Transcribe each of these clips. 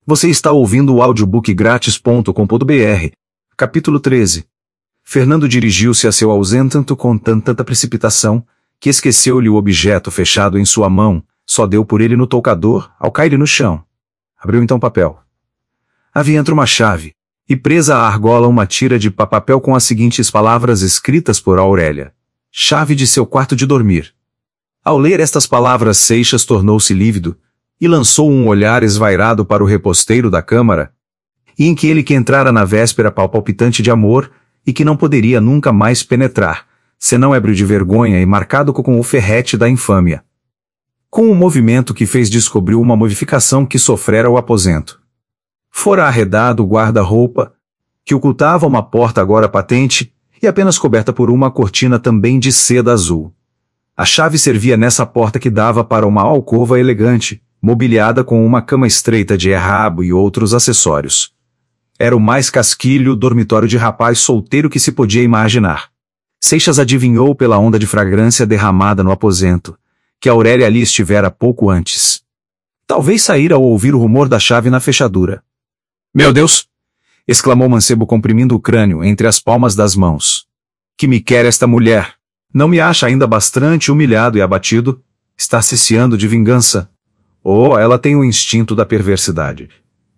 Você está ouvindo o audiobookgratis.com.br. Capítulo 13. Fernando dirigiu-se a seu ausentante com tanta precipitação, que esqueceu-lhe o objeto fechado em sua mão, só deu por ele no toucador, ao cair no chão. Abriu então o papel. Havia entre uma chave, e presa à argola uma tira de papel com as seguintes palavras escritas por Aurélia. Chave de seu quarto de dormir. Ao ler estas palavras, Seixas tornou-se lívido, e lançou um olhar esvairado para o reposteiro da câmara, e em que ele que entrara na véspera palpitante de amor, e que não poderia nunca mais penetrar, senão ébrio de vergonha e marcado com o ferrete da infâmia. Com um movimento que fez descobriu uma modificação que sofrera o aposento. Fora arredado o guarda-roupa, que ocultava uma porta agora patente, e apenas coberta por uma cortina também de seda azul. A chave servia nessa porta que dava para uma alcova elegante, mobiliada com uma cama estreita de errabo e outros acessórios. Era o mais casquilho dormitório de rapaz solteiro que se podia imaginar. Seixas adivinhou pela onda de fragrância derramada no aposento, que Aurélia ali estivera pouco antes. Talvez saíra ao ouvir o rumor da chave na fechadura. "Meu Deus!" exclamou o mancebo comprimindo o crânio entre as palmas das mãos. "Que me quer esta mulher? Não me acha ainda bastante humilhado e abatido? Está ciciando de vingança? Oh, ela tem o instinto da perversidade.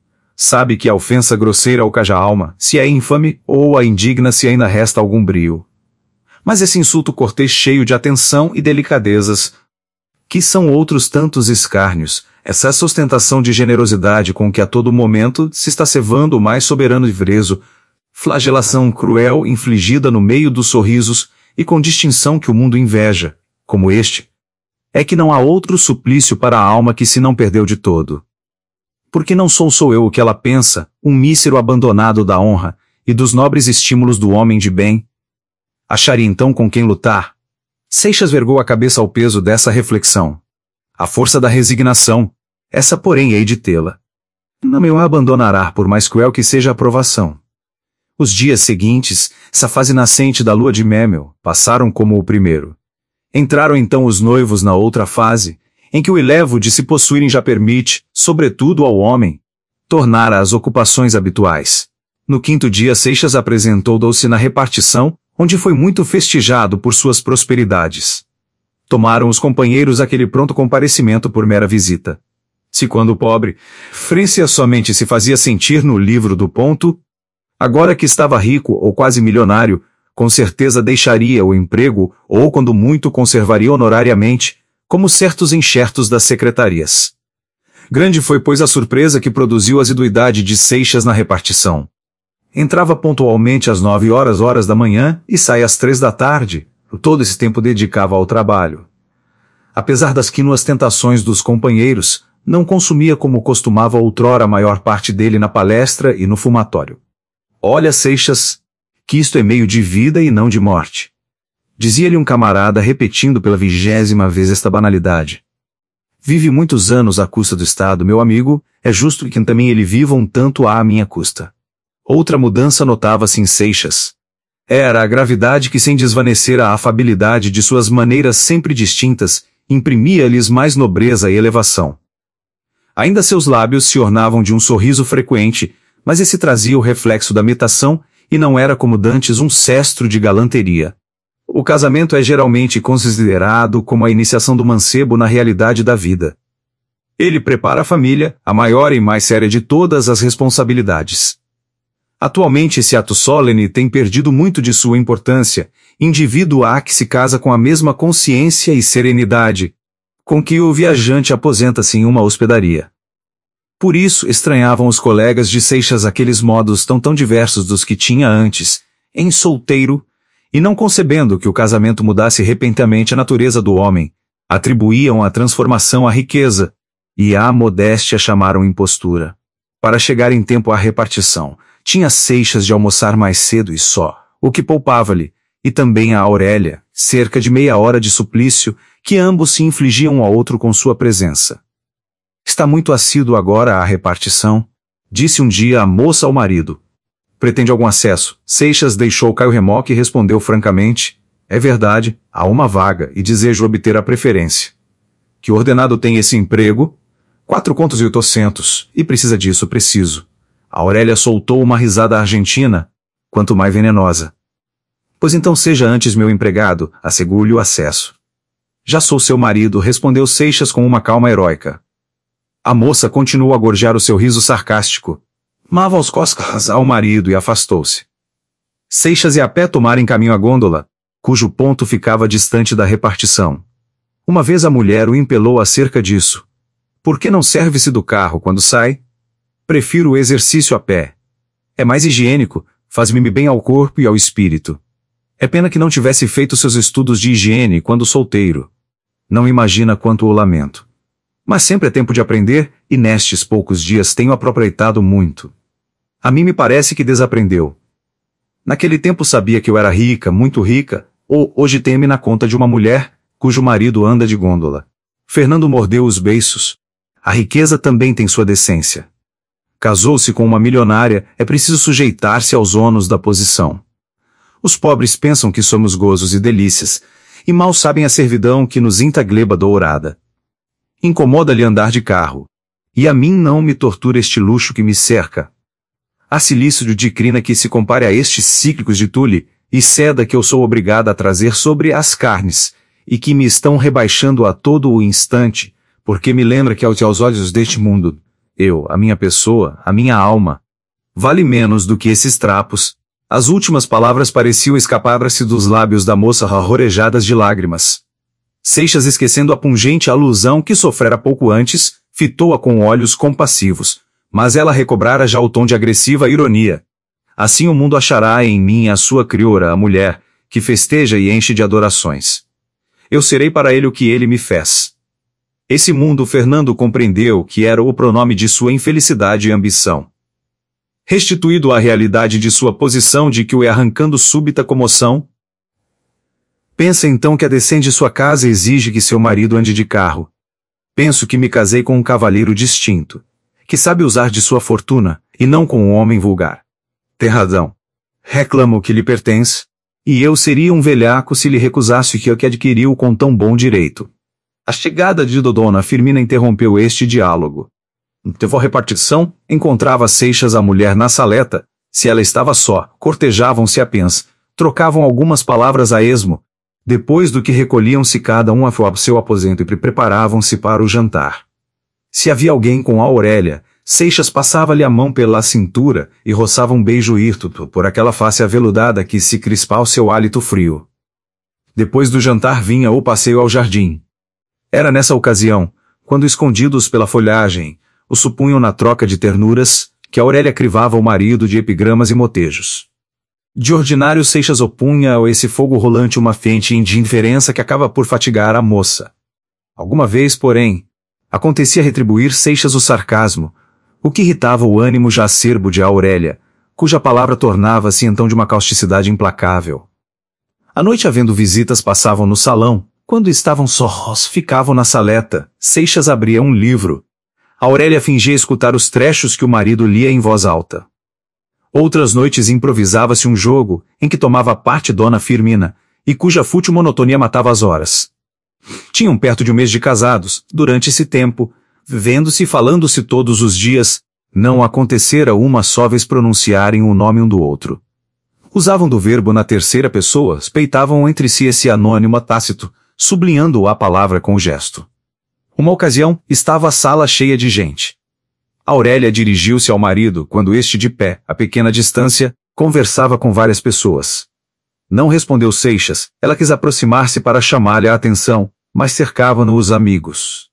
Sabe que a ofensa grosseira alcaja a alma, se é infame, ou a indigna se ainda resta algum brio. Mas esse insulto cortês cheio de atenção e delicadezas, que são outros tantos escárnios, essa sustentação de generosidade com que a todo momento se está cevando o mais soberano livreso, flagelação cruel infligida no meio dos sorrisos, e com distinção que o mundo inveja, como este, é que não há outro suplício para a alma que se não perdeu de todo. Porque não sou eu o que ela pensa, um mísero abandonado da honra, e dos nobres estímulos do homem de bem? Acharia então com quem lutar? Seixas vergou a cabeça ao peso dessa reflexão. A força da resignação, essa porém hei de tê-la. Não me abandonará por mais cruel que seja a provação. Os dias seguintes, essa fase nascente da lua de Memel, passaram como o primeiro. Entraram então os noivos na outra fase, em que o ilevo de se possuírem já permite, sobretudo ao homem, tornar às ocupações habituais. No quinto dia Seixas apresentou-se na repartição, onde foi muito festejado por suas prosperidades. Tomaram os companheiros aquele pronto comparecimento por mera visita. Se quando o pobre Frência somente se fazia sentir no livro do ponto, agora que estava rico ou quase milionário, com certeza deixaria o emprego ou quando muito conservaria honorariamente, como certos enxertos das secretarias. Grande foi pois a surpresa que produziu a assiduidade de Seixas na repartição. Entrava pontualmente às 9 horas da manhã e saía às 3 da tarde, todo esse tempo dedicava ao trabalho. Apesar das quínuas tentações dos companheiros, não consumia como costumava outrora a maior parte dele na palestra e no fumatório. "Olha, Seixas, que isto é meio de vida e não de morte", dizia-lhe um camarada repetindo pela 20ª vez esta banalidade. "Vive muitos anos à custa do Estado, meu amigo, é justo que também ele viva um tanto à minha custa." Outra mudança notava-se em Seixas. Era a gravidade que, sem desvanecer a afabilidade de suas maneiras sempre distintas, imprimia-lhes mais nobreza e elevação. Ainda seus lábios se ornavam de um sorriso frequente, mas esse trazia o reflexo da imitação, e não era como dantes um cestro de galanteria. O casamento é geralmente considerado como a iniciação do mancebo na realidade da vida. Ele prepara a família, a maior e mais séria de todas as responsabilidades. Atualmente esse ato solene tem perdido muito de sua importância, indivíduo há que se casa com a mesma consciência e serenidade, com que o viajante aposenta-se em uma hospedaria. Por isso estranhavam os colegas de Seixas aqueles modos tão diversos dos que tinha antes, em solteiro, e não concebendo que o casamento mudasse repentinamente a natureza do homem, atribuíam a transformação à riqueza, e à modéstia chamaram impostura. Para chegar em tempo à repartição, tinha Seixas de almoçar mais cedo e só, o que poupava-lhe, e também a Aurélia, cerca de meia hora de suplício, que ambos se infligiam um ao outro com sua presença. "Está muito assíduo agora à repartição", disse um dia a moça ao marido. "Pretende algum acesso?" Seixas deixou cair o remoque e respondeu francamente: "É verdade, há uma vaga e desejo obter a preferência." "Que ordenado tem esse emprego?" 4,800, e precisa disso preciso. A Aurélia soltou uma risada argentina, quanto mais venenosa. Pois então seja antes meu empregado, asseguro-lhe o acesso. Já sou seu marido, respondeu Seixas com uma calma heróica. A moça continuou a gorjear o seu riso sarcástico. Mava os costas ao marido e afastou-se. Seixas e a pé tomaram caminho à gôndola, cujo ponto ficava distante da repartição. Uma vez a mulher o impelou acerca disso. Por que não serve-se do carro quando sai? Prefiro o exercício a pé. É mais higiênico, faz-me bem ao corpo e ao espírito. É pena que não tivesse feito seus estudos de higiene quando solteiro. Não imagina quanto o lamento. Mas sempre é tempo de aprender, e nestes poucos dias tenho aproveitado muito. A mim me parece que desaprendeu. Naquele tempo sabia que eu era rica, muito rica, ou hoje teme na conta de uma mulher, cujo marido anda de gôndola. Fernando mordeu os beiços. A riqueza também tem sua decência. Casou-se com uma milionária, é preciso sujeitar-se aos ônus da posição. Os pobres pensam que somos gozos e delícias, e mal sabem a servidão que nos inta gleba dourada. Incomoda-lhe andar de carro. E a mim não me tortura este luxo que me cerca. Há silício de crina que se compare a estes cíclicos de tule, e seda que eu sou obrigada a trazer sobre as carnes, e que me estão rebaixando a todo o instante, porque me lembra que aos olhos deste mundo, eu, a minha pessoa, a minha alma, vale menos do que esses trapos. As últimas palavras pareciam escapar-se dos lábios da moça arrorejadas de lágrimas. Seixas, esquecendo a pungente alusão que sofrera pouco antes, fitou-a com olhos compassivos, mas ela recobrara já o tom de agressiva ironia. Assim o mundo achará em mim a sua criora, a mulher, que festeja e enche de adorações. Eu serei para ele o que ele me fez. Esse mundo Fernando compreendeu que era o pronome de sua infelicidade e ambição. Restituído à realidade de sua posição de que o é arrancando súbita comoção, pensa então que a decência de sua casa exige que seu marido ande de carro. Penso que me casei com um cavalheiro distinto, que sabe usar de sua fortuna, e não com um homem vulgar. Tem razão. Reclama o que lhe pertence, e eu seria um velhaco se lhe recusasse o que adquiriu com tão bom direito. A chegada de Dona Firmina interrompeu este diálogo. Teve a repartição, encontrava Seixas a mulher na saleta, se ela estava só, cortejavam-se apenas, trocavam algumas palavras a esmo, depois do que recolhiam-se cada um ao seu aposento e preparavam-se para o jantar. Se havia alguém com a Aurélia, Seixas passava-lhe a mão pela cintura e roçava um beijo hirto por aquela face aveludada que se crispava ao seu hálito frio. Depois do jantar vinha o passeio ao jardim. Era nessa ocasião, quando escondidos pela folhagem, o supunham na troca de ternuras, que Aurélia crivava o marido de epigramas e motejos. De ordinário Seixas opunha a esse fogo rolante uma fente indiferença que acaba por fatigar a moça. Alguma vez, porém, acontecia retribuir Seixas o sarcasmo, o que irritava o ânimo já acerbo de Aurélia, cuja palavra tornava-se então de uma causticidade implacável. À noite, havendo visitas, passavam no salão, quando estavam sós, ficavam na saleta, Seixas abria um livro. Aurélia fingia escutar os trechos que o marido lia em voz alta. Outras noites improvisava-se um jogo, em que tomava parte Dona Firmina, e cuja fútil monotonia matava as horas. Tinham perto de um mês de casados, durante esse tempo, vendo-se e falando-se todos os dias, não acontecera uma só vez pronunciarem o nome um do outro. Usavam do verbo na terceira pessoa, peitavam entre si esse anônimo tácito, sublinhando a palavra com o gesto. Uma ocasião, estava a sala cheia de gente. Aurélia dirigiu-se ao marido quando este de pé, a pequena distância, conversava com várias pessoas. Não respondeu Seixas, ela quis aproximar-se para chamar-lhe a atenção, mas cercavam-no os amigos.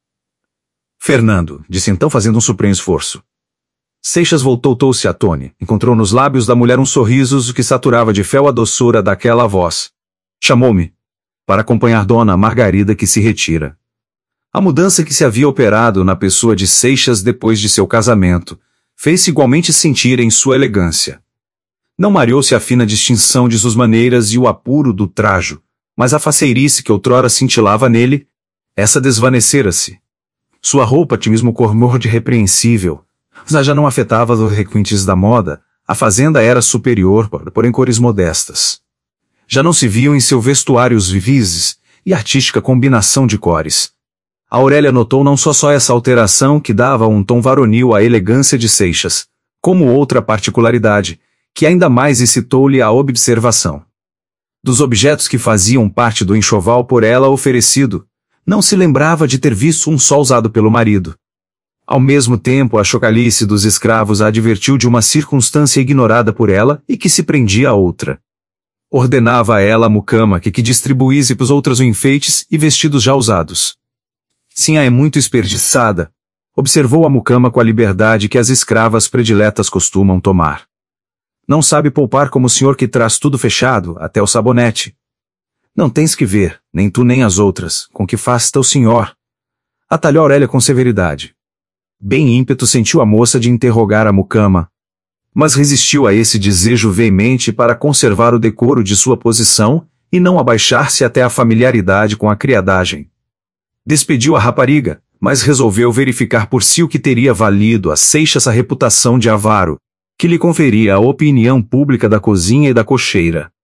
Fernando, disse então fazendo um supremo esforço. Seixas voltou-se a Tony, encontrou nos lábios da mulher um sorriso que saturava de fel a doçura daquela voz. Chamou-me para acompanhar Dona Margarida que se retira. A mudança que se havia operado na pessoa de Seixas depois de seu casamento fez-se igualmente sentir em sua elegância. Não mareou-se a fina distinção de suas maneiras e o apuro do trajo, mas a faceirice que outrora cintilava nele, essa desvanecera-se. Sua roupa tinha mesmo cor de repreensível, mas já não afetava os requintes da moda, a fazenda era superior, porém cores modestas. Já não se viam em seu vestuário os vivises e artística combinação de cores. Aurélia notou não só essa alteração que dava um tom varonil à elegância de Seixas, como outra particularidade, que ainda mais excitou-lhe a observação. Dos objetos que faziam parte do enxoval por ela oferecido, não se lembrava de ter visto um só usado pelo marido. Ao mesmo tempo, a chocalice dos escravos a advertiu de uma circunstância ignorada por ela e que se prendia a outra. Ordenava a ela a mucama que distribuísse para os outros enfeites e vestidos já usados. Sinha é muito esperdiçada, observou a mucama com a liberdade que as escravas prediletas costumam tomar. Não sabe poupar como o senhor que traz tudo fechado, até o sabonete. Não tens que ver, nem tu nem as outras, com que faz teu senhor. Atalhou Aurélia com severidade. Bem ímpeto sentiu a moça de interrogar a mucama, mas resistiu a esse desejo veemente para conservar o decoro de sua posição e não abaixar-se até a familiaridade com a criadagem. Despediu a rapariga, mas resolveu verificar por si o que teria valido a Seixas a reputação de avaro, que lhe conferia a opinião pública da cozinha e da cocheira.